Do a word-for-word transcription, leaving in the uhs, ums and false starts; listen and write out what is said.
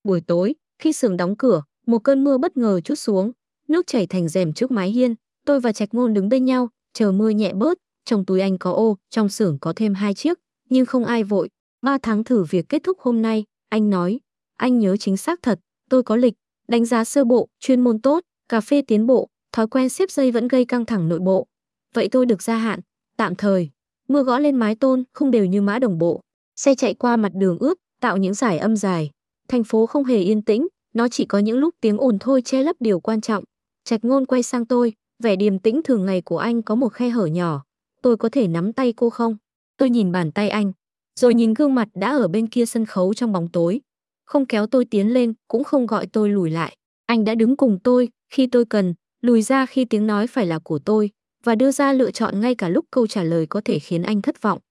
Buổi tối, khi xưởng đóng cửa, một cơn mưa bất ngờ trút xuống, nước chảy thành rèm trước mái hiên. Tôi và Trạch Ngôn đứng bên nhau, chờ mưa nhẹ bớt. Trong túi anh có ô, trong xưởng có thêm hai chiếc, nhưng không ai vội. Ba tháng thử việc kết thúc hôm nay, anh nói. Anh nhớ chính xác thật, tôi có lịch, đánh giá sơ bộ, chuyên môn tốt, cà phê tiến bộ, thói quen xếp dây vẫn gây căng thẳng nội bộ. Vậy tôi được gia hạn, tạm thời. Mưa gõ lên mái tôn, không đều như mã đồng bộ. Xe chạy qua mặt đường ướt, tạo những dải âm dài. Thành phố không hề yên tĩnh, nó chỉ có những lúc tiếng ồn thôi che lấp điều quan trọng. Trạch Ngôn quay sang tôi, vẻ điềm tĩnh thường ngày của anh có một khe hở nhỏ. Tôi có thể nắm tay cô không? Tôi nhìn bàn tay anh, rồi nhìn gương mặt đã ở bên kia sân khấu trong bóng tối. Không kéo tôi tiến lên, cũng không gọi tôi lùi lại. Anh đã đứng cùng tôi khi tôi cần, lùi ra khi tiếng nói phải là của tôi, và đưa ra lựa chọn ngay cả lúc câu trả lời có thể khiến anh thất vọng.